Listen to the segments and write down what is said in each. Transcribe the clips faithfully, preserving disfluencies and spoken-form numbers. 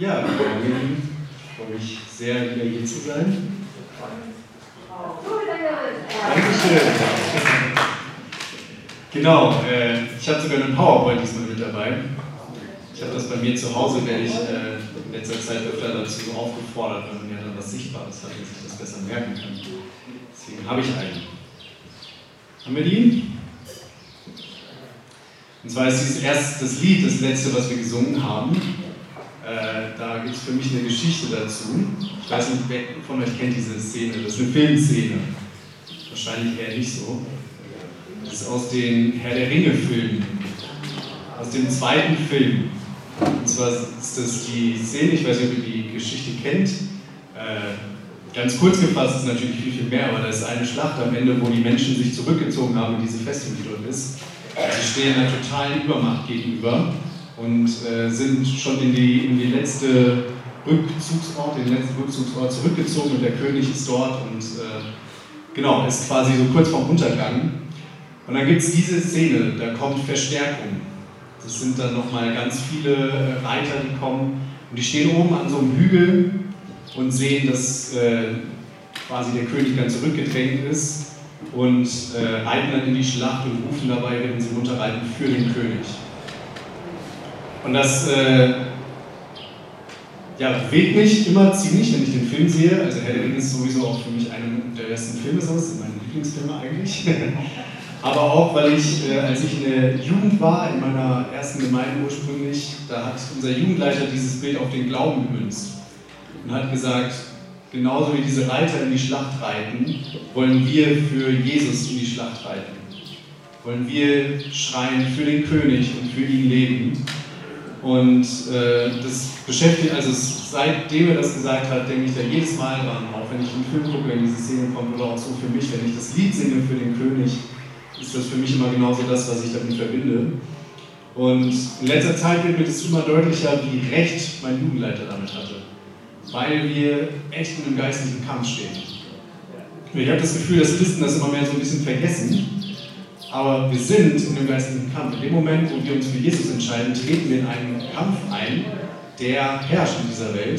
Ja, ich freue mich sehr, wieder hier zu sein. Dankeschön. Genau, äh, ich habe sogar einen PowerPoint diesmal mit dabei. Ich habe das bei mir zu Hause, werde ich äh, in letzter Zeit öfter dazu aufgefordert, wenn man ja dann was Sichtbares hat, dass ich das besser merken kann. Deswegen habe ich einen. Haben wir die? Und zwar ist dies erst das Lied, das letzte, was wir gesungen haben. Äh, da gibt es für mich eine Geschichte dazu. Ich weiß nicht, wer von euch kennt diese Szene. Das ist eine Filmszene. Wahrscheinlich eher nicht so. Das ist aus den Herr der Ringe-Filmen. Aus dem zweiten Film. Und zwar ist das die Szene, ich weiß nicht, ob ihr die Geschichte kennt. Äh, ganz kurz gefasst ist natürlich viel, viel mehr, aber da ist eine Schlacht am Ende, wo die Menschen sich zurückgezogen haben in diese Festung, die dort ist. Sie stehen einer totalen Übermacht gegenüber und äh, sind schon in die, in die letzte Rückzugsort, den letzten Rückzugsort zurückgezogen und der König ist dort und äh, genau, ist quasi so kurz vorm Untergang. Und dann gibt es diese Szene, da kommt Verstärkung. Das sind dann nochmal ganz viele Reiter, die kommen und die stehen oben an so einem Hügel und sehen, dass äh, quasi der König dann zurückgedrängt ist und äh, reiten dann in die Schlacht und rufen dabei, während sie runterreiten, für den König. Und das äh, ja, bewegt mich immer ziemlich, wenn ich den Film sehe. Also Herr der Ringe ist sowieso auch für mich einer der besten Filme, das sind meine Lieblingsfilme eigentlich. Aber auch, weil ich, äh, als ich in der Jugend war, in meiner ersten Gemeinde ursprünglich, da hat unser Jugendleiter dieses Bild auf den Glauben gemünzt und hat gesagt, genauso wie diese Reiter in die Schlacht reiten, wollen wir für Jesus in die Schlacht reiten. Wollen wir schreien für den König und für ihn leben. Und äh, das beschäftigt, also seitdem er das gesagt hat, denke ich da jedes Mal dran, auch wenn ich einen Film gucke, wenn diese Szene kommt, oder auch so für mich, wenn ich das Lied singe für den König, ist das für mich immer genauso das, was ich damit verbinde. Und in letzter Zeit wird mir das immer deutlicher, wie recht mein Jugendleiter damit hatte. Weil wir echt in einem geistlichen Kampf stehen. Ich habe das Gefühl, dass Christen das immer mehr so ein bisschen vergessen, aber wir sind in einem geistlichen Kampf. In dem Moment, wo wir uns für Jesus entscheiden, treten wir in einen Kampf ein, der herrscht in dieser Welt.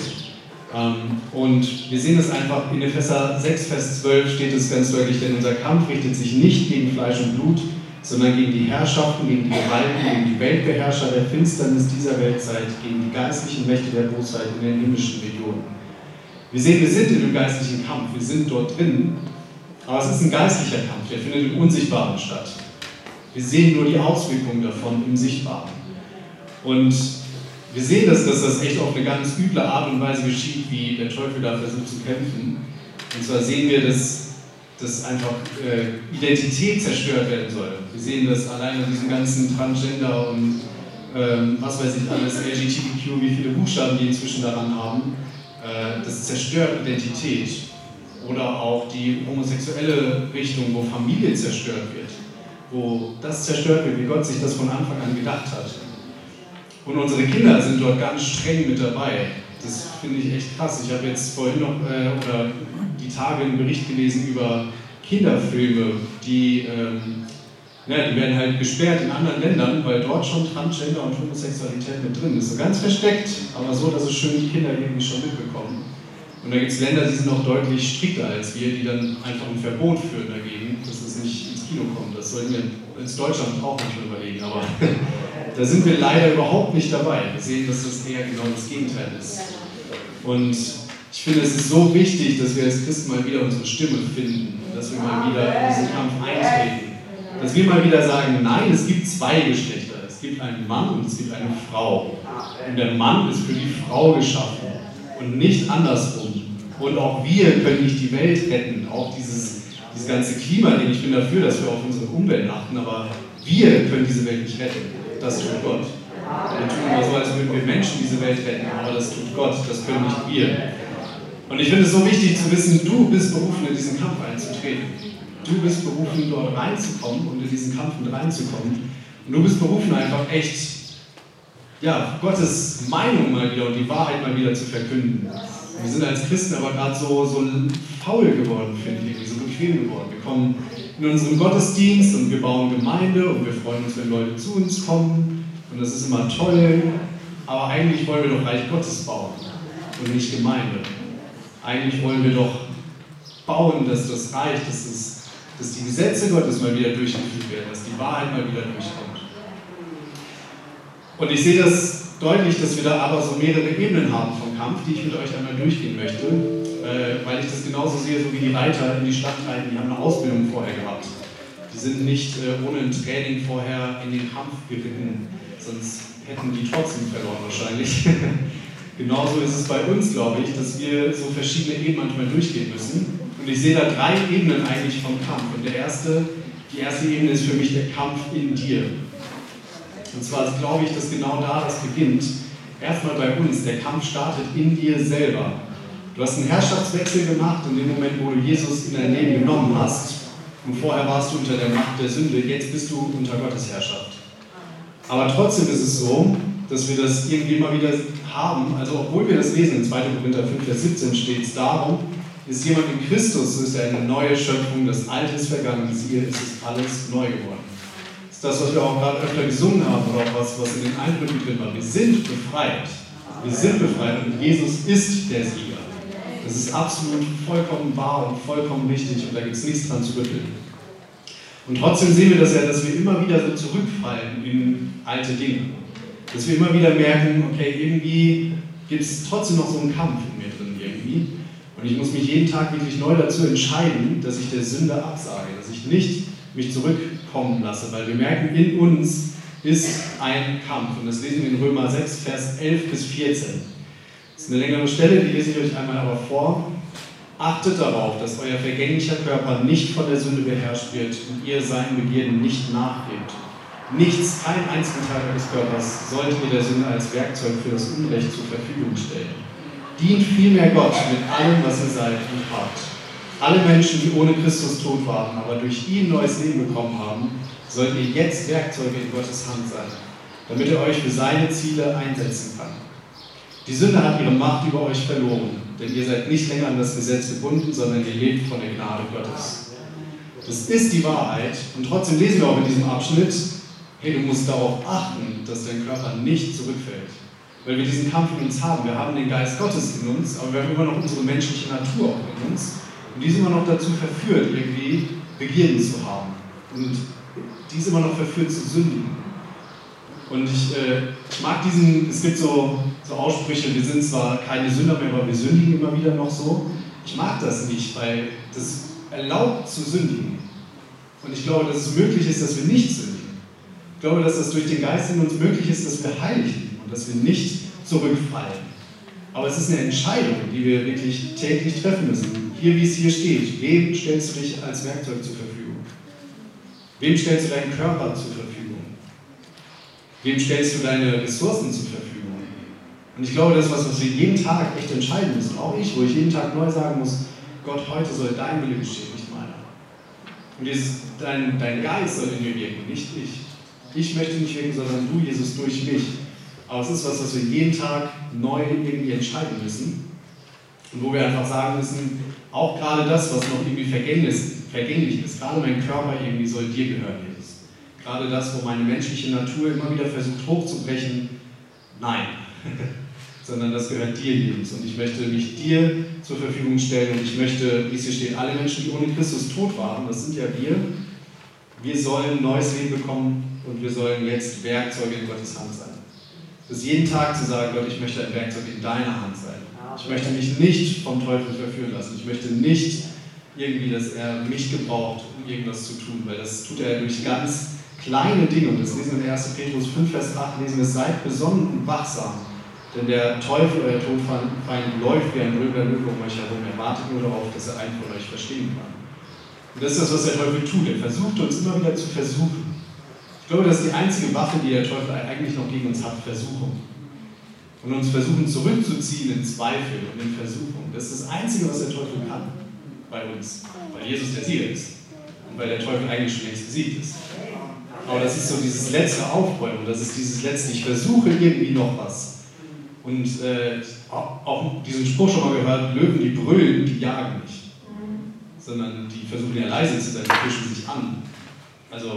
Und wir sehen es einfach, in Epheser sechs, Vers zwölf steht es ganz deutlich, denn unser Kampf richtet sich nicht gegen Fleisch und Blut, sondern gegen die Herrschaften, gegen die Gewalten, gegen die Weltbeherrscher der Finsternis dieser Weltzeit, gegen die geistlichen Mächte der Bosheit in den himmlischen Regionen. Wir sehen, wir sind in einem geistlichen Kampf, wir sind dort drin, aber es ist ein geistlicher Kampf, der findet im Unsichtbaren statt. Wir sehen nur die Auswirkungen davon im Sichtbaren. Und wir sehen, dass, dass das echt auf eine ganz üble Art und Weise geschieht, wie der Teufel da versucht zu kämpfen. Und zwar sehen wir, dass, dass einfach äh, Identität zerstört werden soll. Wir sehen das allein an diesem ganzen Transgender und ähm, was weiß ich alles, L G B T Q, wie viele Buchstaben die inzwischen daran haben. Äh, das zerstört Identität. Oder auch die homosexuelle Richtung, wo Familie zerstört wird. Wo das zerstört wird, wie Gott sich das von Anfang an gedacht hat. Und unsere Kinder sind dort ganz streng mit dabei. Das finde ich echt krass. Ich habe jetzt vorhin noch äh, oder die Tage einen Bericht gelesen über Kinderfilme, die, ähm, ja, die werden halt gesperrt in anderen Ländern, weil dort schon Transgender und Homosexualität mit drin ist. So ganz versteckt, aber so, dass es schön die Kinder irgendwie schon mitbekommen. Und da gibt es Länder, die sind noch deutlich strikter als wir, die dann einfach ein Verbot führen dagegen, dass es nicht ins Kino kommt. Das sollten wir in Deutschland auch manchmal überlegen, aber da sind wir leider überhaupt nicht dabei. Wir sehen, dass das eher genau das Gegenteil ist. Und ich finde, es ist so wichtig, dass wir als Christen mal wieder unsere Stimme finden, dass wir mal wieder in diesen Kampf eintreten. Dass wir mal wieder sagen, nein, es gibt zwei Geschlechter. Es gibt einen Mann und es gibt eine Frau. Und der Mann ist für die Frau geschaffen und nicht andersrum. Und auch wir können nicht die Welt retten, auch dieses, dieses ganze Klimading. Ich bin dafür, dass wir auf unsere Umwelt achten, aber wir können diese Welt nicht retten. Das tut Gott. Wir tun immer so, als würden wir Menschen diese Welt retten, aber das tut Gott, das können nicht wir. Und ich finde es so wichtig zu wissen, du bist berufen, in diesen Kampf einzutreten. Du bist berufen, dort reinzukommen und in diesen Kampf mit reinzukommen. Und du bist berufen, einfach echt, ja, Gottes Meinung mal wieder und die Wahrheit mal wieder zu verkünden. Wir sind als Christen aber gerade so, so faul geworden, finde ich, irgendwie so bequem geworden. Wir kommen in unseren Gottesdienst und wir bauen Gemeinde und wir freuen uns, wenn Leute zu uns kommen und das ist immer toll. aber eigentlich wollen wir doch Reich Gottes bauen und nicht Gemeinde. Eigentlich wollen wir doch bauen, dass das Reich, dass, das, dass die Gesetze Gottes mal wieder durchgeführt werden, dass die Wahrheit mal wieder durchkommt. Und ich sehe das deutlich, dass wir da aber so mehrere Ebenen haben vom Kampf, die ich mit euch einmal durchgehen möchte, äh, weil ich das genauso sehe, so wie die Reiter in die Stadt reiten, die haben eine Ausbildung vorher gehabt. Die sind nicht äh, ohne ein Training vorher in den Kampf geritten, sonst hätten die trotzdem verloren wahrscheinlich. Genauso ist es bei uns, glaube ich, dass wir so verschiedene Ebenen manchmal durchgehen müssen. Und ich sehe da drei Ebenen eigentlich vom Kampf. Und der erste, die erste Ebene ist für mich der Kampf in dir. Und zwar glaube ich, dass genau da das beginnt. Erstmal bei uns, der Kampf startet in dir selber. Du hast einen Herrschaftswechsel gemacht in dem Moment, wo du Jesus in dein Leben genommen hast. Und vorher warst du unter der Macht der Sünde, jetzt bist du unter Gottes Herrschaft. Aber trotzdem ist es so, dass wir das irgendwie immer wieder haben. Also obwohl wir das lesen, in zweiter Korinther fünf, Vers siebzehn steht es darum, ist jemand in Christus, so ist er eine neue Schöpfung, das Alte ist vergangen, siehe, es ist alles neu geworden. Das ist das, was wir auch gerade öfter gesungen haben oder auch was, was in den Eindrücken drin war. Wir sind befreit. Wir sind befreit und Jesus ist der Sieger. Das ist absolut vollkommen wahr und vollkommen richtig und da gibt es nichts dran zu rütteln. Und trotzdem sehen wir das ja, dass wir immer wieder so zurückfallen in alte Dinge. Dass wir immer wieder merken, okay, irgendwie gibt es trotzdem noch so einen Kampf in mir drin irgendwie. Und ich muss mich jeden Tag wirklich neu dazu entscheiden, dass ich der Sünde absage, dass ich nicht mich zurückkommen lasse, weil wir merken, in uns ist ein Kampf. Und das lesen wir in Römer sechs, Vers elf bis vierzehn. Das ist eine längere Stelle, die lese ich euch einmal aber vor. Achtet darauf, dass euer vergänglicher Körper nicht von der Sünde beherrscht wird und ihr seinen Begierden nicht nachgebt. Nichts, kein einziger Teil eures Körpers sollt ihr der Sünde als Werkzeug für das Unrecht zur Verfügung stellen. Dient vielmehr Gott mit allem, was ihr seid und habt. Alle Menschen, die ohne Christus tot waren, aber durch ihn neues Leben bekommen haben, sollt ihr jetzt Werkzeuge in Gottes Hand sein, damit er euch für seine Ziele einsetzen kann. Die Sünde hat ihre Macht über euch verloren, denn ihr seid nicht länger an das Gesetz gebunden, sondern ihr lebt von der Gnade Gottes. Das ist die Wahrheit und trotzdem lesen wir auch in diesem Abschnitt, hey, du musst darauf achten, dass dein Körper nicht zurückfällt. Weil wir diesen Kampf in uns haben. Wir haben den Geist Gottes in uns, aber wir haben immer noch unsere menschliche Natur auch in uns. Und die ist immer noch dazu verführt, irgendwie Begierden zu haben. Und die ist immer noch verführt zu sündigen. Und ich, äh, ich mag diesen, es gibt so, so Aussprüche, wir sind zwar keine Sünder mehr, aber wir sündigen immer wieder noch so. Ich mag das nicht, weil das erlaubt zu sündigen. Und ich glaube, dass es möglich ist, dass wir nicht sündigen. Ich glaube, dass das durch den Geist in uns möglich ist, dass wir heilig lieben und dass wir nicht zurückfallen. Aber es ist eine Entscheidung, die wir wirklich täglich treffen müssen. Hier, wie es hier steht, wem stellst du dich als Werkzeug zur Verfügung? Wem stellst du deinen Körper zur Verfügung? Wem stellst du deine Ressourcen zur Verfügung? Und ich glaube, das ist was, was wir jeden Tag echt entscheiden müssen. Auch ich, wo ich jeden Tag neu sagen muss, Gott, heute soll dein Wille geschehen, nicht meiner. Und dieses, dein, dein Geist soll in mir wirken, nicht ich. Ich möchte nicht wirken, sondern du, Jesus, durch mich. Aber es ist was, was wir jeden Tag neu irgendwie entscheiden müssen. Und wo wir einfach sagen müssen, auch gerade das, was noch irgendwie vergänglich, vergänglich ist, gerade mein Körper irgendwie soll dir gehören, Jesus. Gerade das, wo meine menschliche Natur immer wieder versucht hochzubrechen, nein. Sondern das gehört dir, Jesus. Und ich möchte mich dir zur Verfügung stellen und ich möchte, wie es hier steht, alle Menschen, die ohne Christus tot waren, das sind ja wir, wir sollen neues Leben bekommen und wir sollen jetzt Werkzeuge in Gottes Hand sein. Das ist jeden Tag zu sagen, Gott, ich möchte ein Werkzeug in deiner Hand sein. Ich möchte mich nicht vom Teufel verführen lassen. Ich möchte nicht irgendwie, dass er mich gebraucht, um irgendwas zu tun, weil das tut er durch ganz kleine Dinge. Und das lesen wir in erster Petrus fünf, Vers acht, lesen wir, seid besonnen und wachsam. Denn der Teufel, euer Todfeind, läuft wie ein brüllender Löwe um euch herum. Er wartet nur darauf, dass er einen von euch verstehen kann. Und das ist das, was der Teufel tut. Er versucht uns immer wieder zu versuchen. Ich glaube, das ist die einzige Waffe, die der Teufel eigentlich noch gegen uns hat, Versuchung. Und uns versuchen zurückzuziehen in Zweifel und in Versuchung. Das ist das Einzige, was der Teufel kann bei uns. Weil Jesus der Sieger ist. Und weil der Teufel eigentlich schon längst besiegt ist. Aber das ist so dieses letzte Aufbäumen. Das ist dieses letzte, ich versuche irgendwie noch was. Und äh, auch diesen Spruch schon mal gehört, Löwen, die brüllen, die jagen nicht. Sondern die versuchen ja leise zu sein, die fischen sich an. Also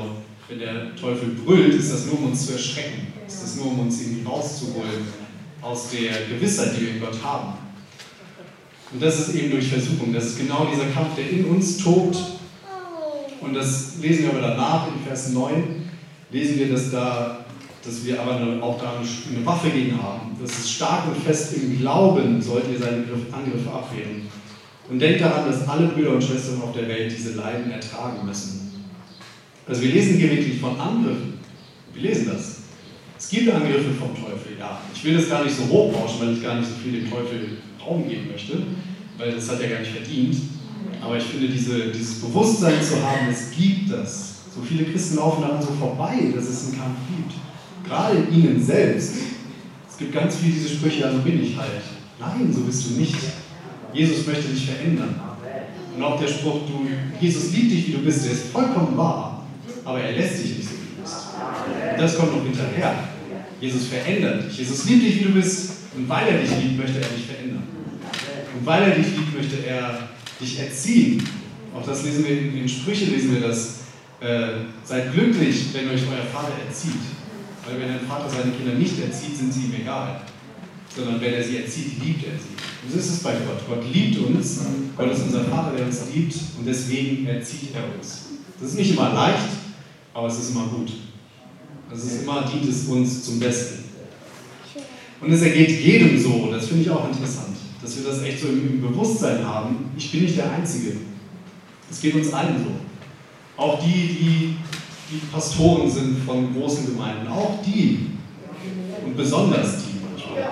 Wenn der Teufel brüllt, ist das nur, um uns zu erschrecken. Ist das nur, um uns irgendwie rauszuholen aus der Gewissheit, die wir in Gott haben. Und das ist eben durch Versuchung. Das ist genau dieser Kampf, der in uns tobt. Und das lesen wir aber danach, in Vers neun, lesen wir, dass, da, dass wir aber eine, auch da eine, eine Waffe gegen haben. Das ist stark und fest im Glauben, sollt ihr seine Angriffe abwehren. Und denkt daran, dass alle Brüder und Schwestern auf der Welt diese Leiden ertragen müssen. Also wir lesen hier wirklich von Angriffen. Wir lesen das. Es gibt Angriffe vom Teufel, ja. Ich will das gar nicht so hochbauschen, weil ich gar nicht so viel dem Teufel Raum geben möchte, weil das hat er gar nicht verdient. Aber ich finde, diese, dieses Bewusstsein zu haben, es gibt das. So viele Christen laufen daran so vorbei, dass es einen Kampf gibt. Gerade in ihnen selbst. Es gibt ganz viele diese Sprüche, ja, so bin ich halt. Nein, so bist du nicht. Jesus möchte dich verändern. Und auch der Spruch, du, Jesus liebt dich, wie du bist, der ist vollkommen wahr, aber er lässt dich nicht so, wie du bist. Und das kommt noch hinterher. Jesus verändert dich. Jesus liebt dich, wie du bist, und weil er dich liebt, möchte er dich verändern. Und weil er dich liebt, möchte er dich erziehen. Auch das lesen wir in den Sprüchen, lesen wir das. Äh, seid glücklich, wenn euch euer Vater erzieht. Weil wenn ein Vater seine Kinder nicht erzieht, sind sie ihm egal. Sondern wenn er sie erzieht, liebt er sie. Und so ist es bei Gott. Gott liebt uns. Gott ist unser Vater, der uns liebt. Und deswegen erzieht er uns. Das ist nicht immer leicht, aber es ist immer gut. Es ist immer, dient es uns zum Besten. Und es ergeht jedem so, das finde ich auch interessant, dass wir das echt so im Bewusstsein haben. Ich bin nicht der Einzige. Es geht uns allen so. Auch die, die, die Pastoren sind von großen Gemeinden, auch die und besonders die manchmal.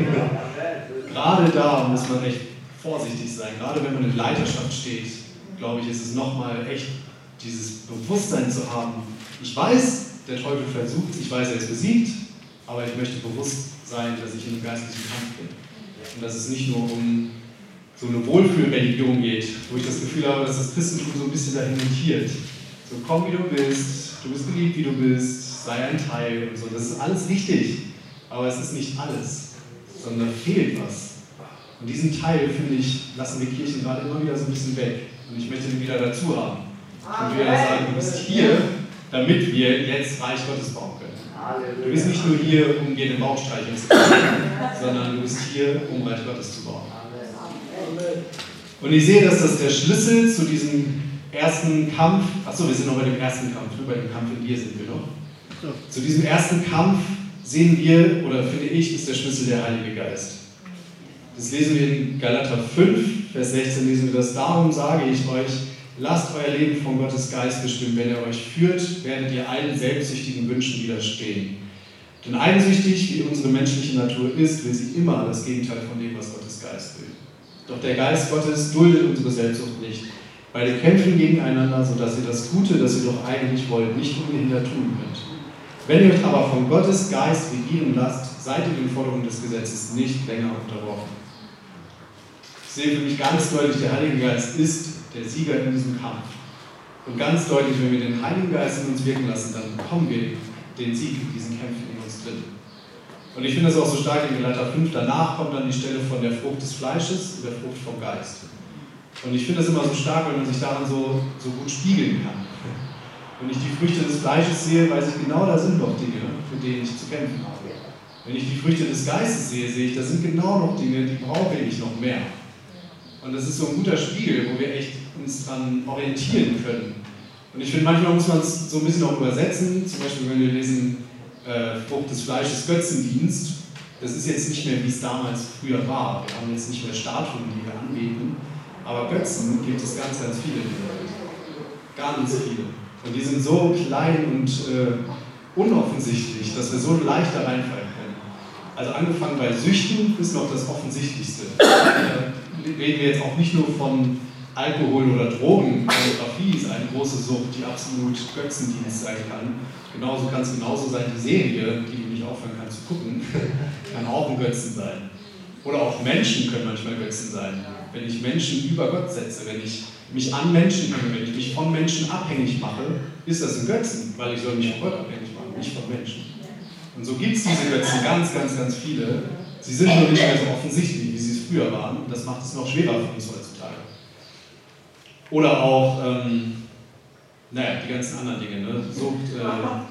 Gerade da muss man echt vorsichtig sein. Gerade wenn man in Leiterschaft steht, glaube ich, ist es nochmal echt dieses Bewusstsein zu haben. Ich weiß, der Teufel versucht, ich weiß, er ist besiegt, aber ich möchte bewusst sein, dass ich in einem geistlichen Kampf bin. Und dass es nicht nur um so eine Wohlfühlreligion geht, wo ich das Gefühl habe, dass das Christentum so ein bisschen dahin mutiert. So, komm wie du bist, du bist geliebt wie du bist, sei ein Teil und so. Das ist alles richtig, aber es ist nicht alles, sondern da fehlt was. Und diesen Teil, finde ich, lassen wir Kirchen gerade immer wieder so ein bisschen weg. Und ich möchte den wieder dazu haben. Und wieder sagen, du bist hier, damit wir jetzt Reich Gottes bauen können. Du bist nicht nur hier, um dir den Bauch streicheln zu können, sondern du bist hier, um Reich Gottes zu bauen. Und ich sehe, dass das der Schlüssel zu diesem ersten Kampf, achso, wir sind noch bei dem ersten Kampf, nur bei dem Kampf in dir sind wir noch. Zu diesem ersten Kampf sehen wir, oder finde ich, ist der Schlüssel der Heilige Geist. Das lesen wir in Galater fünf, Vers sechzehn, lesen wir das. Darum sage ich euch, lasst euer Leben von Gottes Geist bestimmen. Wenn er euch führt, werdet ihr allen selbstsüchtigen Wünschen widerstehen. Denn einsüchtig, wie unsere menschliche Natur ist, will sie immer das Gegenteil von dem, was Gottes Geist will. Doch der Geist Gottes duldet unsere Selbstsucht nicht. Beide kämpfen gegeneinander, sodass ihr das Gute, das ihr doch eigentlich wollt, nicht ungehindert tun könnt. Wenn ihr euch aber von Gottes Geist regieren lasst, seid ihr den Forderungen des Gesetzes nicht länger unterworfen. Ich sehe für mich ganz deutlich, der Heilige Geist ist der Sieger in diesem Kampf. Und ganz deutlich, wenn wir den Heiligen Geist in uns wirken lassen, dann bekommen wir den Sieg in diesen Kämpfen in uns drin. Und ich finde das auch so stark in Galater fünf. Danach kommt dann die Stelle von der Frucht des Fleisches und der Frucht vom Geist. Und ich finde das immer so stark, wenn man sich daran so, so gut spiegeln kann. Wenn ich die Früchte des Fleisches sehe, weiß ich genau, da sind noch Dinge, mit denen ich zu kämpfen habe. Wenn ich die Früchte des Geistes sehe, sehe ich, da sind genau noch Dinge, die brauche ich noch mehr. Und das ist so ein guter Spiegel, wo wir echt uns dran orientieren können. Und ich finde, manchmal muss man es so ein bisschen auch übersetzen. Zum Beispiel, wenn wir lesen, äh, Frucht des Fleisches, Götzendienst. Das ist jetzt nicht mehr, wie es damals früher war. Wir haben jetzt nicht mehr Statuen, die wir anbeten. Aber Götzen gibt es ganz, ganz viele in der Welt. Ganz viele. Und die sind so klein und äh, unoffensichtlich, dass wir so leicht da reinfallen können. Also angefangen bei Süchten ist noch das Offensichtlichste. Da reden wir jetzt auch nicht nur von Alkohol oder Drogen. Pornografie ist eine große Sucht, die absolut Götzendienst sein kann. Genauso kann es genauso sein, die Serie, die du nicht aufhören kannst zu gucken, kann auch ein Götzen sein. Oder auch Menschen können manchmal Götzen sein. Wenn ich Menschen über Gott setze, wenn ich mich an Menschen hänge, wenn ich mich von Menschen abhängig mache, ist das ein Götzen, weil ich soll mich von Gott abhängig machen, nicht von Menschen. Und so gibt es diese Götzen ganz, ganz, ganz viele. Sie sind nur nicht mehr so offensichtlich, wie sie es früher waren. Und das macht es noch schwerer für uns heutzutage. Oder auch, ähm, naja, die ganzen anderen Dinge, ne? Sucht, äh,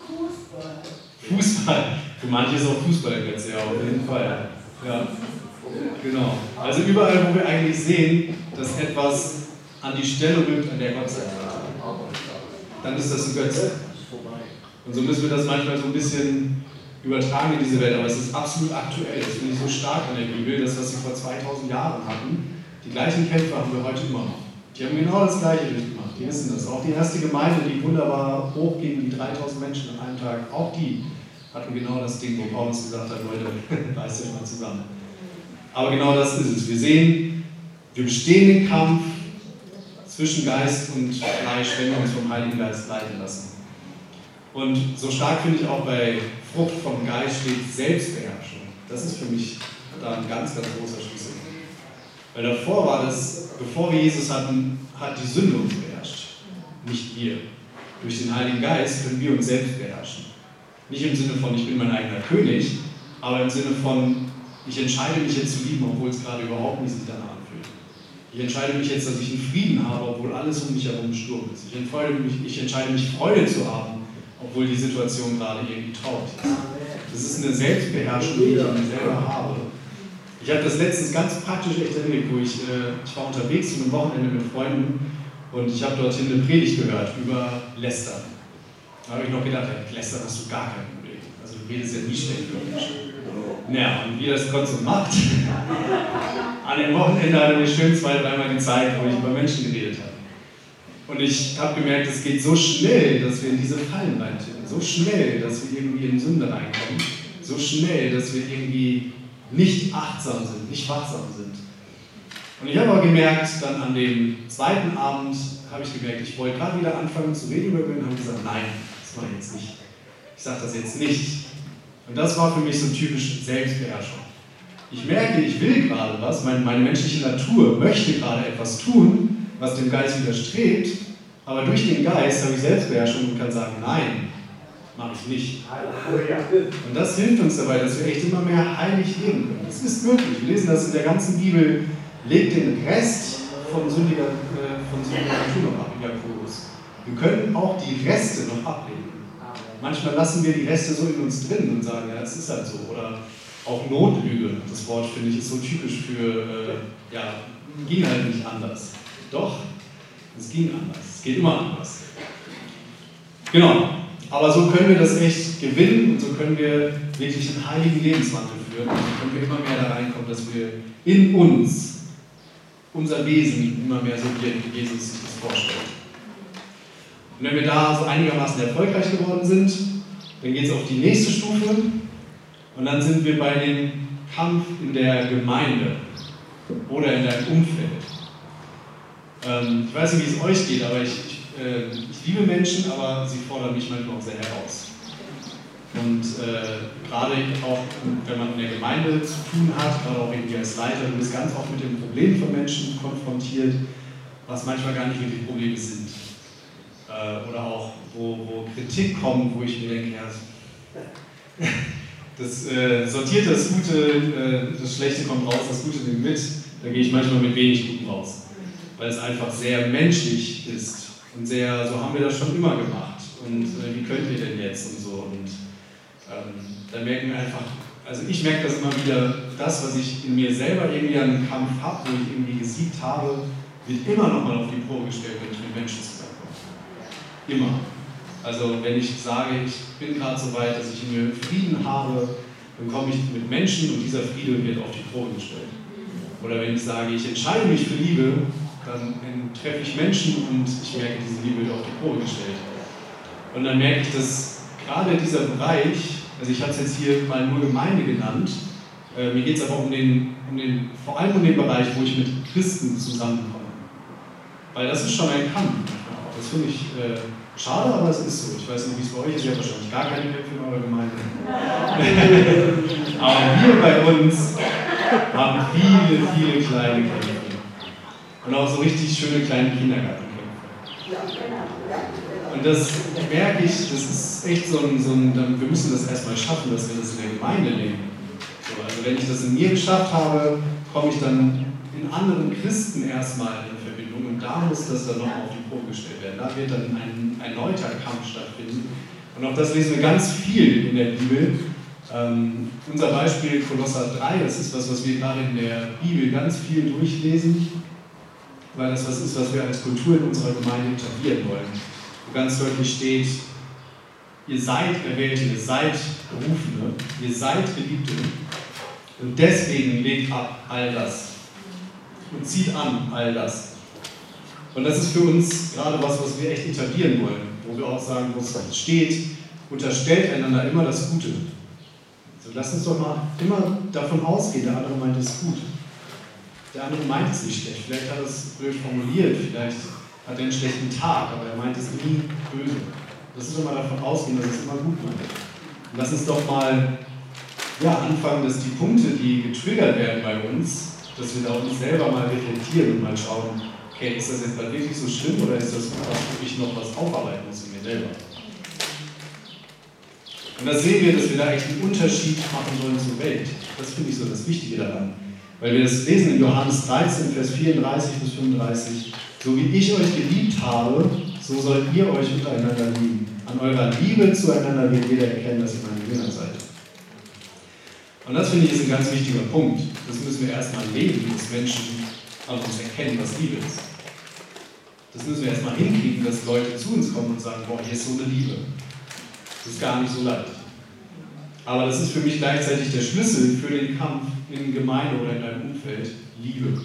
Fußball. Für manche ist auch Fußball der Götze, ja, auf jeden Fall. Ja, genau. Also überall, wo wir eigentlich sehen, dass etwas an die Stelle rückt, an der Gott sein wird, dann ist das ein Götze. Und so müssen wir das manchmal so ein bisschen übertragen in diese Welt, aber es ist absolut aktuell. Das finde ich so stark an der Bibel, das, was sie vor zweitausend Jahren hatten, die gleichen Kämpfe haben wir heute immer noch. Die haben genau das Gleiche durchgemacht, die wissen das. Auch die erste Gemeinde, die wunderbar hoch ging, die dreitausend Menschen an einem Tag, auch die hatten genau das Ding, wo Paulus gesagt hat, Leute, reißt euch mal zusammen. Aber genau das ist es. Wir sehen, wir bestehen den Kampf zwischen Geist und Fleisch, wenn wir uns vom Heiligen Geist leiten lassen. Und so stark finde ich auch bei Frucht vom Geist steht Selbstbeherrschung. Das ist für mich da ein ganz, ganz großer Schlüssel. Weil davor war das, bevor wir Jesus hatten, hat die Sünde uns beherrscht. Nicht wir. Durch den Heiligen Geist können wir uns selbst beherrschen. Nicht im Sinne von, ich bin mein eigener König, aber im Sinne von, ich entscheide mich jetzt zu lieben, obwohl es gerade überhaupt nicht sich danach anfühlt. Ich entscheide mich jetzt, dass ich einen Frieden habe, obwohl alles um mich herum Sturm ist. Ich entscheide mich, ich entscheide mich, Freude zu haben, obwohl die Situation gerade irgendwie traurig ist. Das ist eine Selbstbeherrschung, die ich in mir selber habe. Ich habe das letztens ganz praktisch echt erlebt, wo ich, äh, ich war unterwegs zu einem Wochenende mit Freunden und ich habe dorthin eine Predigt gehört über Lästern. Da habe ich noch gedacht, ja, Lästern hast du gar kein Problem. Also du redest ja nie schlecht über Menschen. Naja, und wie das Gott so macht, an dem Wochenende hat er mir schön zwei, dreimal gezeigt, wo ich über Menschen geredet habe. Und ich habe gemerkt, es geht so schnell, dass wir in diese Fallen reintippen. So schnell, dass wir irgendwie in Sünde reinkommen. So schnell, dass wir irgendwie nicht achtsam sind, nicht wachsam sind. Und ich habe auch gemerkt, dann an dem zweiten Abend habe ich gemerkt, ich wollte gerade wieder anfangen zu reden über Gott und habe gesagt, nein, das mache ich jetzt nicht. Ich sage das jetzt nicht. Und das war für mich so typisch Selbstbeherrschung. Ich merke, ich will gerade was, meine, meine menschliche Natur möchte gerade etwas tun, was dem Geist widerstrebt, aber durch den Geist habe ich Selbstbeherrschung und kann sagen, nein, mache ich nicht. Und das hilft uns dabei, dass wir echt immer mehr heilig leben können. Das ist möglich. Wir lesen das in der ganzen Bibel, legt den Rest von sündiger, äh, von sündiger Natur noch ab in Jakobus. Wir können auch die Reste noch ablegen. Manchmal lassen wir die Reste so in uns drin und sagen, ja, es ist halt so. Oder auch Notlüge, das Wort finde ich ist so typisch für, äh, ja, ging halt nicht anders. Doch, es ging anders. Es geht immer anders. Genau. Aber so können wir das echt gewinnen und so können wir wirklich einen heiligen Lebenswandel führen. Und so können wir immer mehr da reinkommen, dass wir in uns unser Wesen immer mehr so wird, wie Jesus sich das vorstellt. Und wenn wir da so einigermaßen erfolgreich geworden sind, dann geht es auf die nächste Stufe und dann sind wir bei dem Kampf in der Gemeinde oder in deinem Umfeld. Ähm, ich weiß nicht, wie es euch geht, aber ich, ich, äh, ich liebe Menschen, aber sie fordern mich manchmal auch sehr heraus. Und äh, gerade auch, wenn man in der Gemeinde zu tun hat, gerade auch irgendwie als Leiter, du bist ganz oft mit den Problemen von Menschen konfrontiert, was manchmal gar nicht wirklich Probleme sind. Äh, oder auch, wo, wo Kritik kommt, wo ich mir denke, ja, das äh, sortiert das Gute, äh, das Schlechte kommt raus, das Gute nimmt mit. Da gehe ich manchmal mit wenig Guten raus. Weil es einfach sehr menschlich ist und sehr, so haben wir das schon immer gemacht. Und äh, wie könnt ihr denn jetzt und so. Und ähm, da merken wir einfach, also ich merke das immer wieder, das, was ich in mir selber irgendwie an einem Kampf habe, wo ich irgendwie gesiegt habe, wird immer noch mal auf die Probe gestellt, wenn ich mit Menschen zusammenkomme. Immer. Also wenn ich sage, ich bin gerade so weit, dass ich in mir Frieden habe, dann komme ich mit Menschen und dieser Friede wird auf die Probe gestellt. Oder wenn ich sage, ich entscheide mich für Liebe, dann treffe ich Menschen und ich merke, diese Liebe wird auf die Probe gestellt. Und dann merke ich, dass gerade dieser Bereich, also ich habe es jetzt hier mal nur Gemeinde genannt, äh, mir geht es aber um den, um den, vor allem um den Bereich, wo ich mit Christen zusammenkomme. Weil das ist schon ein Kampf. Das finde ich äh, schade, aber es ist so. Ich weiß nicht, wie es bei euch ist, ihr habt wahrscheinlich gar keine Kämpfe in eurer Gemeinde. Aber wir bei uns haben viele, viele kleine Kämpfe. Und auch so richtig schöne kleine Kindergartenkämpfe. Und das merke ich, das ist echt so ein, so ein, wir müssen das erstmal schaffen, dass wir das in der Gemeinde leben. So, also wenn ich das in mir geschafft habe, komme ich dann in anderen Christen erstmal in Verbindung. tun und da muss das dann noch auf die Probe gestellt werden. Da wird dann ein erneuter Kampf stattfinden. Und auch das lesen wir ganz viel in der Bibel. Ähm, unser Beispiel Kolosser drei, das ist was, was wir gerade in der Bibel ganz viel durchlesen, weil das was ist, was wir als Kultur in unserer Gemeinde etablieren wollen. Wo ganz deutlich steht, ihr seid Erwählte, ihr seid Berufene, ihr seid Geliebte und deswegen legt ab all das und zieht an all das. Und das ist für uns gerade was, was wir echt etablieren wollen, wo wir auch sagen, wo es steht, unterstellt einander immer das Gute. Also lasst uns doch mal immer davon ausgehen, der andere meint es gut. Der andere meint es nicht schlecht, vielleicht hat er es blöd formuliert, vielleicht hat er einen schlechten Tag, aber er meint es nie böse. Lass uns doch mal davon ausgehen, dass es immer gut meint. Und lass uns doch mal ja, anfangen, dass die Punkte, die getriggert werden bei uns, dass wir da uns selber mal reflektieren und mal schauen, okay, ist das jetzt bald wirklich so schlimm oder ist das was, wo ich noch was aufarbeiten muss in mir selber? Und da sehen wir, dass wir da echt einen Unterschied machen sollen zur Welt. Das finde ich so das Wichtige daran. Weil wir das lesen in Johannes dreizehn, Vers vierunddreißig bis fünfunddreißig. So wie ich euch geliebt habe, so sollt ihr euch untereinander lieben. An eurer Liebe zueinander wird jeder erkennen, dass ihr meine Jünger seid. Und das finde ich ist ein ganz wichtiger Punkt. Das müssen wir erstmal leben, dass Menschen an uns erkennen, was Liebe ist. Das müssen wir erstmal hinkriegen, dass Leute zu uns kommen und sagen, boah, hier ist so eine Liebe. Das ist gar nicht so leicht. Aber das ist für mich gleichzeitig der Schlüssel für den Kampf in Gemeinde oder in deinem Umfeld. Liebe.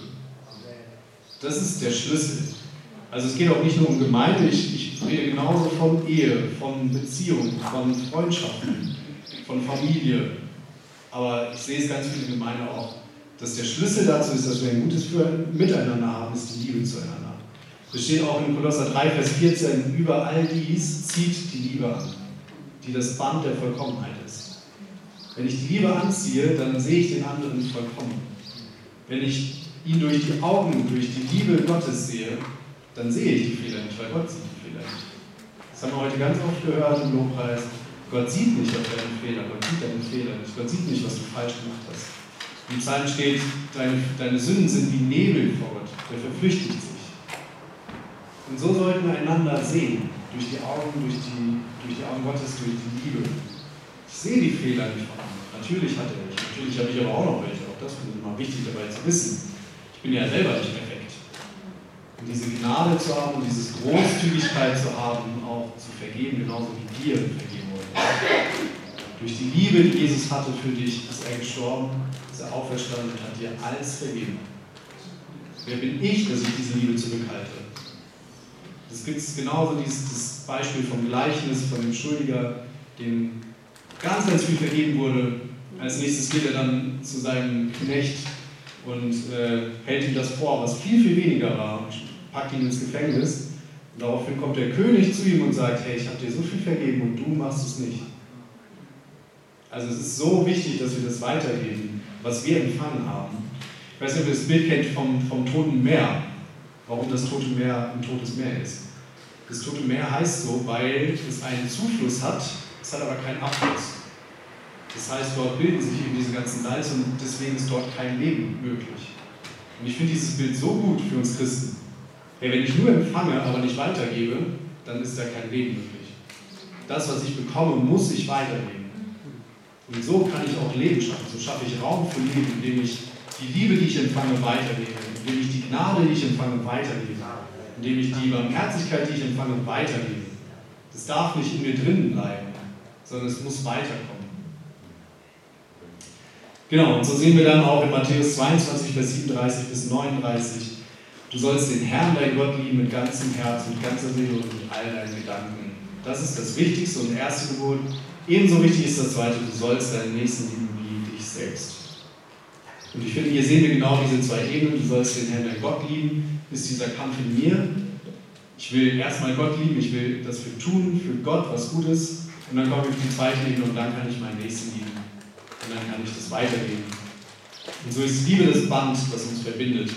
Das ist der Schlüssel. Also es geht auch nicht nur um Gemeinde, ich, ich rede genauso von Ehe, von Beziehungen, von Freundschaften, von Familie. Aber ich sehe es ganz viel in Gemeinde auch, dass der Schlüssel dazu ist, dass wir ein gutes Miteinander haben, ist die Liebe zueinander. Es steht auch in Kolosser drei, Vers vierzehn, über all dies zieht die Liebe an, die das Band der Vollkommenheit ist. Wenn ich die Liebe anziehe, dann sehe ich den anderen vollkommen. Wenn ich ihn durch die Augen, durch die Liebe Gottes sehe, dann sehe ich die Fehler nicht, weil Gott sieht die Fehler nicht. Das haben wir heute ganz oft gehört im Lobpreis. Gott sieht nicht auf deinen Fehler, Gott sieht deinen Fehler nicht. Gott sieht nicht, was du falsch gemacht hast. Im Psalm steht, deine, deine Sünden sind wie Nebel vor Gott, der verflüchtigt sich. Und so sollten wir einander sehen, durch die Augen, durch die, durch die Augen Gottes, durch die Liebe. Ich sehe die Fehler nicht von anderen. Natürlich hat er welche, natürlich habe ich aber auch noch welche. Auch das ist immer wichtig dabei zu wissen. Ich bin ja selber nicht perfekt. Und diese Gnade zu haben und diese Großzügigkeit zu haben, auch zu vergeben, genauso wie wir vergeben wollen. Durch die Liebe, die Jesus hatte für dich, ist er gestorben, ist er auferstanden und hat dir alles vergeben. Wer bin ich, dass ich diese Liebe zurückhalte? Es gibt genauso dieses Beispiel vom Gleichnis von dem Schuldiger, dem ganz, ganz viel vergeben wurde. Als nächstes geht er dann zu seinem Knecht und äh, hält ihm das vor, was viel, viel weniger war, packt ihn ins Gefängnis. Und daraufhin kommt der König zu ihm und sagt, hey, ich habe dir so viel vergeben und du machst es nicht. Also es ist so wichtig, dass wir das weitergeben, was wir empfangen haben. Ich weiß nicht, ob ihr das Bild kennt vom, vom Toten Meer. Warum das Tote Meer ein totes Meer ist. Das Tote Meer heißt so, weil es einen Zufluss hat, es hat aber keinen Abfluss. Das heißt, dort bilden sich eben diese ganzen Salze und deswegen ist dort kein Leben möglich. Und ich finde dieses Bild so gut für uns Christen. Hey, wenn ich nur empfange, aber nicht weitergebe, dann ist da kein Leben möglich. Das, was ich bekomme, muss ich weitergeben. Und so kann ich auch Leben schaffen. So schaffe ich Raum für Leben, indem ich die Liebe, die ich empfange, weitergebe. Indem ich die Gnade, die ich empfange, weitergebe. Indem ich die Barmherzigkeit, die ich empfange, weitergebe. Das darf nicht in mir drinnen bleiben, sondern es muss weiterkommen. Genau, und so sehen wir dann auch in Matthäus zweiundzwanzig, Vers siebenunddreißig bis neununddreißig. Du sollst den Herrn, dein Gott, lieben mit ganzem Herzen, mit ganzer Seele und mit all deinen Gedanken. Das ist das wichtigste und erste Gebot. Ebenso wichtig ist das zweite, du sollst deinen Nächsten lieben wie dich selbst. Und ich finde, hier sehen wir genau diese zwei Ebenen. Du sollst den Herrn, dein Gott lieben, ist dieser Kampf in mir. Ich will erstmal Gott lieben, ich will das für tun, für Gott was Gutes. Und dann komme ich auf die zweite Ebene und dann kann ich meinen Nächsten lieben. Und dann kann ich das weitergeben. Und so ist Liebe das Band, das uns verbindet.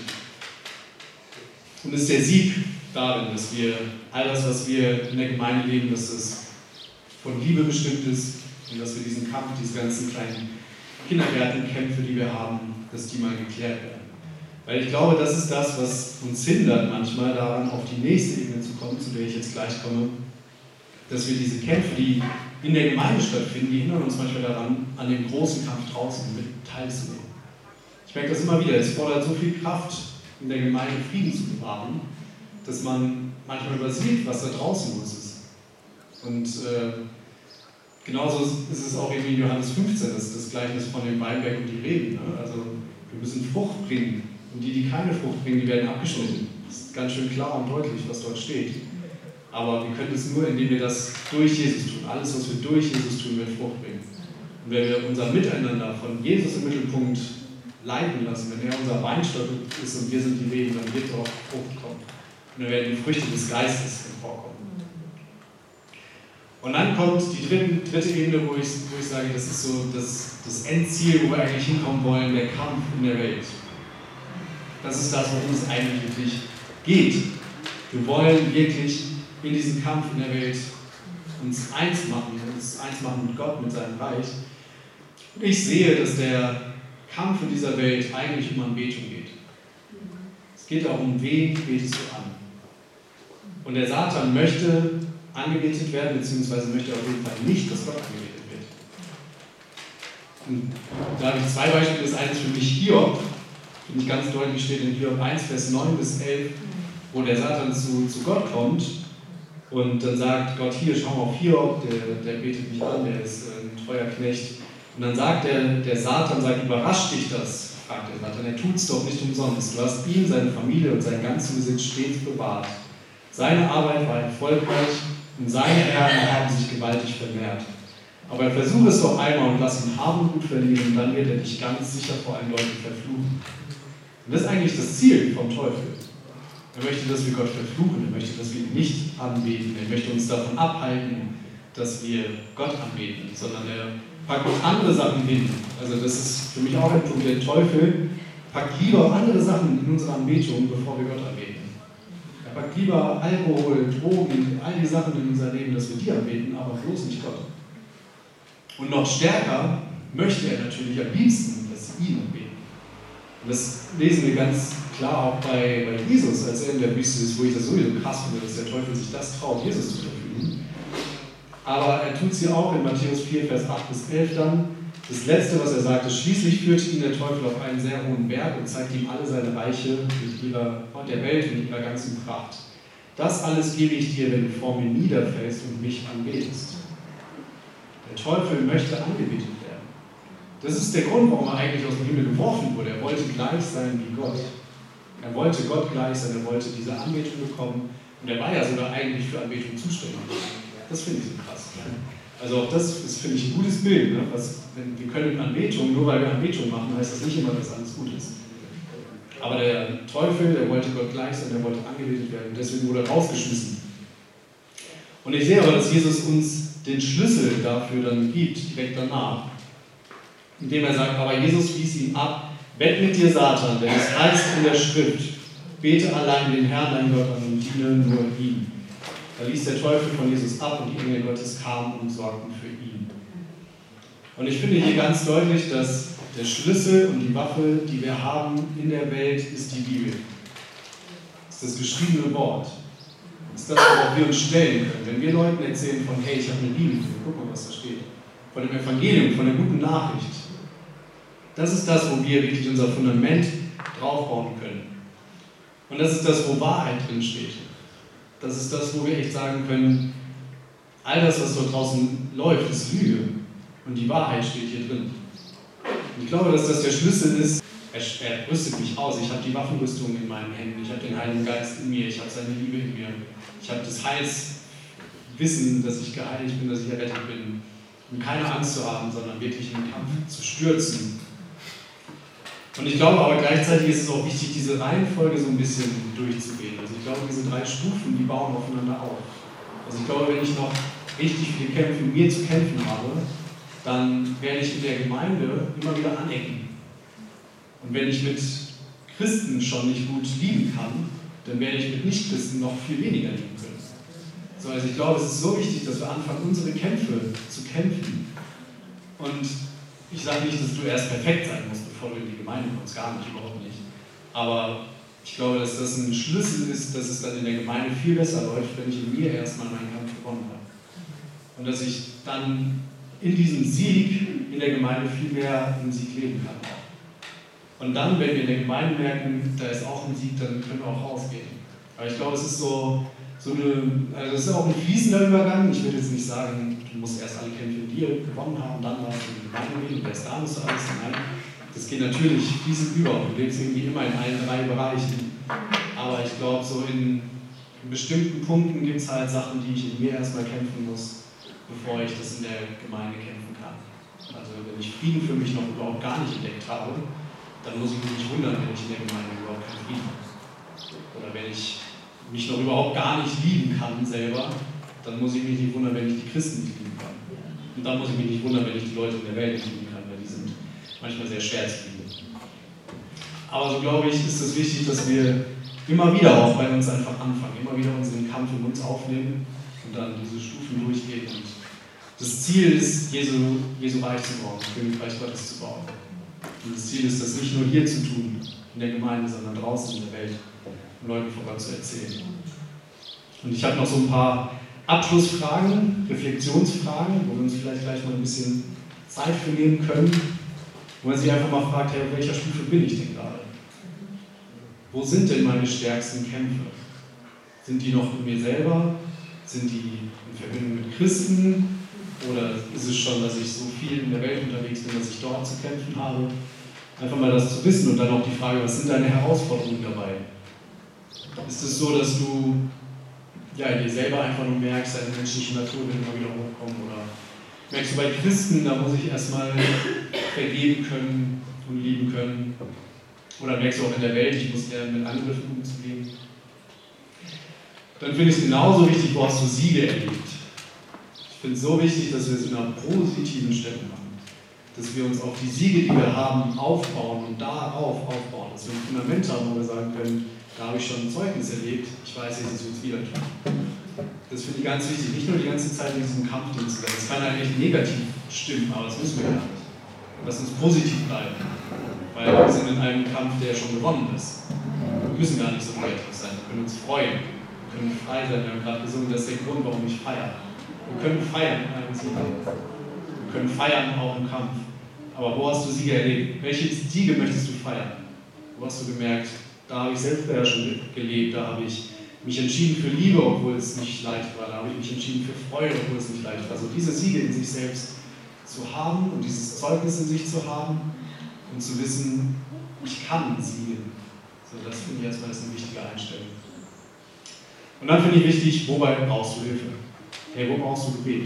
Und es ist der Sieg darin, dass wir all das, was wir in der Gemeinde leben, dass es von Liebe bestimmt ist und dass wir diesen Kampf, diese ganzen kleinen Kindergärtenkämpfe, die wir haben, dass die mal geklärt werden. Weil ich glaube, das ist das, was uns hindert, manchmal daran, auf die nächste Ebene zu kommen, zu der ich jetzt gleich komme, dass wir diese Kämpfe, die in der Gemeinde stattfinden, die hindern uns manchmal daran, an dem großen Kampf draußen mit teilzunehmen. Ich merke das immer wieder, es fordert so viel Kraft, in der Gemeinde Frieden zu bewahren, dass man manchmal übersieht, was da draußen los ist. Und äh, genauso ist es auch irgendwie in Johannes fünfzehn, das, das Gleichnis von dem Weinberg und die Reben. Ne? Also wir müssen Frucht bringen und die, die keine Frucht bringen, die werden abgeschnitten. Das ist ganz schön klar und deutlich, was dort steht. Aber wir können es nur, indem wir das durch Jesus tun. Alles, was wir durch Jesus tun, wird Frucht bringen. Und wenn wir unser Miteinander von Jesus im Mittelpunkt leiten lassen, wenn er unser Weinstock ist und wir sind die Reben, dann wird auch Frucht kommen. Und dann werden die Früchte des Geistes hervorkommen. Und dann kommt die dritte, dritte Ebene, wo ich, wo ich sage, das ist so das, das Endziel, wo wir eigentlich hinkommen wollen, der Kampf in der Welt. Das ist das, worum es eigentlich wirklich geht. Wir wollen wirklich in diesem Kampf in der Welt uns eins machen, uns eins machen mit Gott, mit seinem Reich. Und ich sehe, dass der Kampf in dieser Welt eigentlich um Anbetung geht. Es geht auch um, wen betest du an. Und der Satan möchte angebetet werden, beziehungsweise möchte auf jeden Fall nicht, dass Gott angebetet wird. Und da habe ich zwei Beispiele. Das eine ist für mich Hiob, finde ich ganz deutlich, steht in Hiob eins, Vers neun bis elf, wo der Satan zu, zu Gott kommt und dann sagt Gott, hier, schau mal auf Hiob, der, der betet mich an, der ist ein treuer Knecht. Und dann sagt der, der Satan, sagt, überrascht dich das? Fragt der Satan, er tut es doch nicht umsonst. Du hast ihn, seine Familie und seinen ganzen Besitz stets bewahrt. Seine Arbeit war erfolgreich und seine Erben haben sich gewaltig vermehrt. Aber versuche es doch einmal und lass ihn haben und gut verlieren, und dann wird er dich ganz sicher vor allen Leuten verfluchen. Und das ist eigentlich das Ziel vom Teufel. Er möchte, dass wir Gott verfluchen, er möchte, dass wir ihn nicht anbeten, er möchte uns davon abhalten, dass wir Gott anbeten, sondern er packt andere Sachen hin. Also das ist für mich auch ein Punkt, der Teufel packt lieber andere Sachen in unsere Anbetung, bevor wir Gott anbeten. Er packt lieber Alkohol, Drogen, all die Sachen in unser Leben, dass wir die anbeten, aber bloß nicht Gott. Und noch stärker möchte er natürlich am liebsten, dass sie ihn anbeten. Und das lesen wir ganz klar auch bei, bei Jesus, als er in der Wüste ist, wo ich das sowieso krass finde, dass der Teufel sich das traut, Jesus zu verfügen. Aber er tut es hier auch in Matthäus vier, Vers acht bis elf dann. Das letzte, was er sagt, ist: Schließlich führte ihn der Teufel auf einen sehr hohen Berg und zeigte ihm alle seine Reiche mit ihrer, der Welt und ihrer ganzen Pracht. Das alles gebe ich dir, wenn du vor mir niederfällst und mich anbetest. Der Teufel möchte angebetet werden. Das ist der Grund, warum er eigentlich aus dem Himmel geworfen wurde. Er wollte gleich sein wie Gott. Er wollte Gott gleich sein, er wollte diese Anbetung bekommen. Und er war ja sogar eigentlich für Anbetung zuständig. Das finde ich so krass. Also auch das ist, finde ich, ein gutes Bild. Ne? Was, wenn, wir können Anbetung, nur weil wir Anbetung machen, heißt das nicht immer, dass alles gut ist. Aber der Teufel, der wollte Gott gleich sein, der wollte angebetet werden und deswegen wurde er rausgeschmissen. Und ich sehe aber, dass Jesus uns den Schlüssel dafür dann gibt, direkt danach, indem er sagt, aber Jesus wies ihn ab: Wett mit dir, Satan, denn es heißt in der Schrift, bete allein den Herrn, deinen Gott an, und diene nur ihm. Da ließ der Teufel von Jesus ab und die Engel Gottes kamen und sorgten für ihn. Und ich finde hier ganz deutlich, dass der Schlüssel und die Waffe, die wir haben in der Welt, ist die Bibel. Das ist das geschriebene Wort. Das ist das, worauf wir uns stellen können. Wenn wir Leuten erzählen von, hey, ich habe eine Bibel, guck mal, was da steht. Von dem Evangelium, von der guten Nachricht. Das ist das, wo wir wirklich unser Fundament draufbauen können. Und das ist das, wo Wahrheit drin steht. Das ist das, wo wir echt sagen können, all das, was dort draußen läuft, ist Lüge. Und die Wahrheit steht hier drin. Und ich glaube, dass das der Schlüssel ist. Er, er rüstet mich aus. Ich habe die Waffenrüstung in meinen Händen. Ich habe den Heiligen Geist in mir. Ich habe seine Liebe in mir. Ich habe das Heilswissen, dass ich geheiligt bin, dass ich errettet bin. Um keine Angst zu haben, sondern wirklich in den Kampf zu stürzen. Und ich glaube aber gleichzeitig ist es auch wichtig, diese Reihenfolge so ein bisschen durchzugehen. Also ich glaube, diese drei Stufen, die bauen aufeinander auf. Also ich glaube, wenn ich noch richtig viele Kämpfe mit mir zu kämpfen habe, dann werde ich in der Gemeinde immer wieder anecken. Und wenn ich mit Christen schon nicht gut lieben kann, dann werde ich mit Nichtchristen noch viel weniger lieben können. So, also ich glaube, es ist so wichtig, dass wir anfangen, unsere Kämpfe zu kämpfen. Und ich sage nicht, dass du erst perfekt sein musst, bevor du in die Gemeinde kommst, gar nicht, überhaupt nicht. Aber ich glaube, dass das ein Schlüssel ist, dass es dann in der Gemeinde viel besser läuft, wenn ich in mir erstmal meinen Kampf gewonnen habe. Und dass ich dann in diesem Sieg in der Gemeinde viel mehr im Sieg leben kann. Und dann, wenn wir in der Gemeinde merken, da ist auch ein Sieg, dann können wir auch rausgehen. Aber ich glaube, es ist so, so eine, also es ist auch ein fließender Übergang. Ich würde jetzt nicht sagen, du musst erst alle Kämpfe in dir gewonnen haben, dann darfst du in die Gemeinde gehen, und erst da musst du alles hinein. Das geht natürlich fließend über. Du lebst irgendwie immer in allen drei Bereichen. Aber ich glaube, so in, in bestimmten Punkten gibt es halt Sachen, die ich in mir erstmal kämpfen muss, bevor ich das in der Gemeinde kämpfen kann. Also wenn ich Frieden für mich noch überhaupt gar nicht entdeckt habe, dann muss ich mich nicht wundern, wenn ich in der Gemeinde überhaupt keinen Frieden habe. Oder wenn ich mich noch überhaupt gar nicht lieben kann selber, dann muss ich mich nicht wundern, wenn ich die Christen nicht lieben kann. Und dann muss ich mich nicht wundern, wenn ich die Leute in der Welt nicht lieben kann, weil die sind manchmal sehr schwer zu lieben. Aber so glaube ich, ist es wichtig, dass wir immer wieder auch bei uns einfach anfangen, immer wieder unseren Kampf in uns aufnehmen und dann diese Stufen durchgehen. Und das Ziel ist, Jesu, Jesu Reich zu bauen, das Königreich Gottes zu bauen. Und das Ziel ist, das nicht nur hier zu tun, in der Gemeinde, sondern draußen in der Welt, um Leuten von Gott zu erzählen. Und ich habe noch so ein paar Abschlussfragen, Reflexionsfragen, wo wir uns vielleicht gleich mal ein bisschen Zeit für nehmen können, wo man sich einfach mal fragt, hey, auf welcher Stufe bin ich denn gerade? Wo sind denn meine stärksten Kämpfe? Sind die noch mit mir selber? Sind die in Verbindung mit Christen? Oder ist es schon, dass ich so viel in der Welt unterwegs bin, dass ich dort zu kämpfen habe? Einfach mal das zu wissen und dann auch die Frage, was sind deine Herausforderungen dabei? Ist es so, dass du ja, in dir selber einfach nur merkst, deine menschliche Natur will immer wieder hochkommen? Oder merkst du bei Christen, da muss ich erstmal vergeben können und lieben können? Oder merkst du auch in der Welt, ich muss lernen, mit Angriffen umzugehen? Dann finde ich es genauso wichtig, wo hast du Siege erlebt? Ich finde es so wichtig, dass wir es in einer positiven Stellung machen. Dass wir uns auf die Siege, die wir haben, aufbauen und darauf aufbauen. Dass wir ein Fundament haben, wo wir sagen können, da habe ich schon ein Zeugnis erlebt, ich weiß, Jesus wird es wieder tun. Das finde ich ganz wichtig, nicht nur die ganze Zeit in diesem Kampf drin zu sein. Das kann eigentlich negativ stimmen, aber das müssen wir gar nicht. Lass uns positiv bleiben, weil wir sind in einem Kampf, der schon gewonnen ist. Wir müssen gar nicht so negativ sein, wir können uns freuen, wir können frei sein. Wir haben gerade gesungen, das ist der Grund, warum ich feiere. Wir können feiern in einem Sieg. Wir können feiern auch im Kampf. Aber wo hast du Siege erlebt? Welche Siege möchtest du feiern? Wo hast du gemerkt, da habe ich Selbstbeherrschung gelebt, da habe ich mich entschieden für Liebe, obwohl es nicht leicht war, da habe ich mich entschieden für Freude, obwohl es nicht leicht war. Also diese Siege in sich selbst zu haben und dieses Zeugnis in sich zu haben und zu wissen, ich kann siegen. So, das finde ich erstmal ist eine wichtige Einstellung. Und dann finde ich wichtig, wobei brauchst du Hilfe? Hey, wo brauchst du Gebet?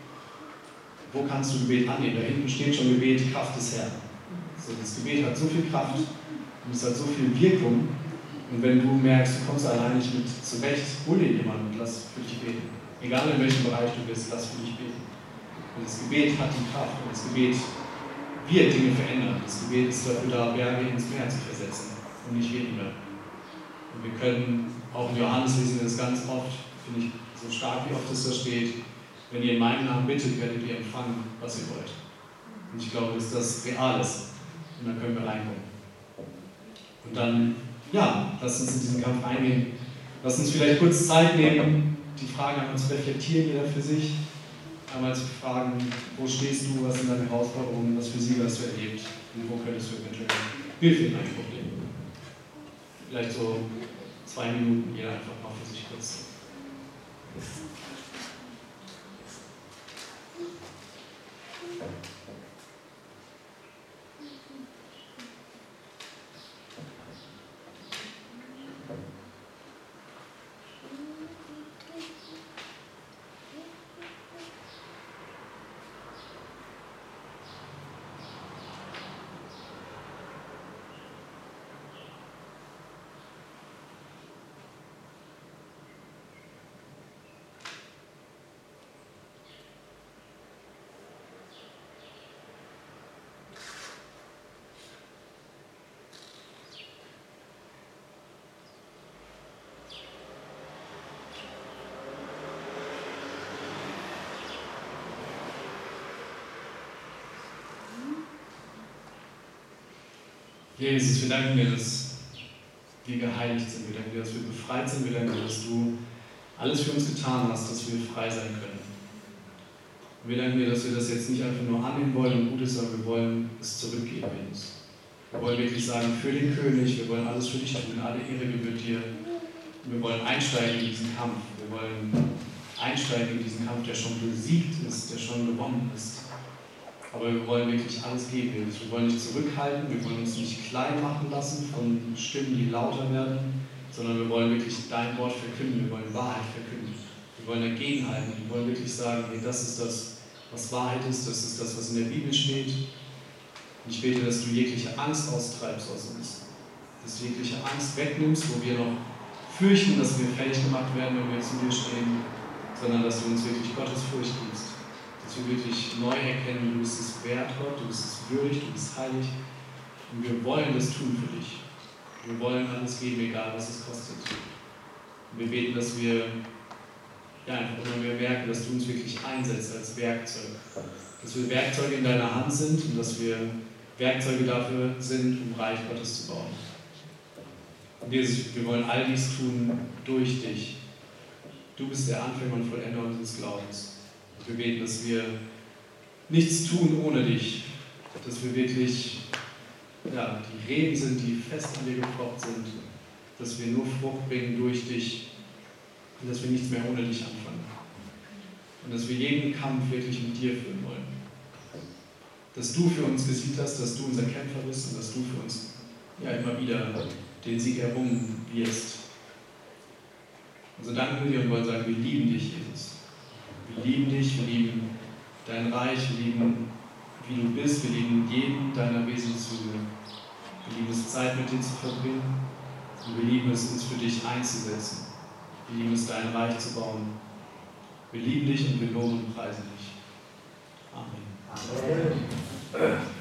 Wo kannst du Gebet annehmen? Da hinten steht schon Gebet, Kraft des Herrn. So, das Gebet hat so viel Kraft und es hat so viel Wirkung. Und wenn du merkst, du kommst allein nicht mit zurecht, hol dir jemanden und lass für dich beten. Egal in welchem Bereich du bist, lass für dich beten. Und das Gebet hat die Kraft und das Gebet wird Dinge verändern. Das Gebet ist dafür da, Berge ins Meer zu versetzen und nicht weniger. Und wir können auch in Johannes lesen wir das ganz oft, finde ich so stark, wie oft es da steht, wenn ihr in meinem Namen bittet, werdet ihr empfangen, was ihr wollt. Und ich glaube, dass das real ist. Und dann können wir reinkommen. Und dann, ja, lasst uns in diesen Kampf eingehen. Lasst uns vielleicht kurz Zeit nehmen, die Fragen einmal zu reflektieren, jeder für sich. Einmal zu fragen, wo stehst du, was sind deine Herausforderungen, was für Siege hast du erlebt und wo könntest du eventuell Hilfe in ein Problem. Vielleicht so zwei Minuten, jeder einfach mal für sich kurz. Jesus, wir danken dir, dass wir geheiligt sind. Wir danken dir, dass wir befreit sind. Wir danken dir, dass du alles für uns getan hast, dass wir frei sein können. Und wir danken dir, dass wir das jetzt nicht einfach nur annehmen wollen und gut ist, sondern wir wollen es zurückgeben, Jesus. Wir wollen wirklich sagen, für den König, wir wollen alles für dich tun, alle Ehre gebührt dir. Und wir wollen einsteigen in diesen Kampf. Wir wollen einsteigen in diesen Kampf, der schon besiegt ist, der schon gewonnen ist. Aber wir wollen wirklich alles geben, Jesus. Wir wollen nicht zurückhalten, wir wollen uns nicht klein machen lassen von Stimmen, die lauter werden, sondern wir wollen wirklich dein Wort verkünden, wir wollen Wahrheit verkünden. Wir wollen dagegenhalten, wir wollen wirklich sagen, hey, das ist das, was Wahrheit ist, das ist das, was in der Bibel steht. Und ich bete, dass du jegliche Angst austreibst aus uns, dass du jegliche Angst wegnimmst, wo wir noch fürchten, dass wir fertig gemacht werden, wenn wir zu dir stehen, sondern dass du uns wirklich Gottes Furcht gibst, dass wir wirklich neu erkennen, du bist es wert, Gott, du bist es würdig, du bist heilig und wir wollen das tun für dich. Wir wollen alles geben, egal was es kostet. Und wir beten, dass wir ja, einfach immer mehr merken, dass du uns wirklich einsetzt als Werkzeug. Dass wir Werkzeuge in deiner Hand sind und dass wir Werkzeuge dafür sind, um Reich Gottes zu bauen. Und Jesus, wir wollen all dies tun durch dich. Du bist der Anfänger und Vollender unseres Glaubens. Und wir beten, dass wir nichts tun ohne dich. Dass wir wirklich ja, die Reben sind, die fest an dir geprobt sind. Dass wir nur Frucht bringen durch dich. Und dass wir nichts mehr ohne dich anfangen. Und dass wir jeden Kampf wirklich mit dir führen wollen. Dass du für uns gesiegt hast, dass du unser Kämpfer bist und dass du für uns ja immer wieder den Sieg errungen wirst. Und so danken wir dir und wollen sagen, wir lieben dich, Jesus. Wir lieben dich, wir lieben dein Reich, wir lieben, wie du bist, wir lieben jeden deiner Wesenszüge. Wir lieben es, Zeit mit dir zu verbringen und wir lieben es, uns für dich einzusetzen. Wir lieben es, dein Reich zu bauen. Wir lieben dich und wir loben und preisen dich. Amen. Amen.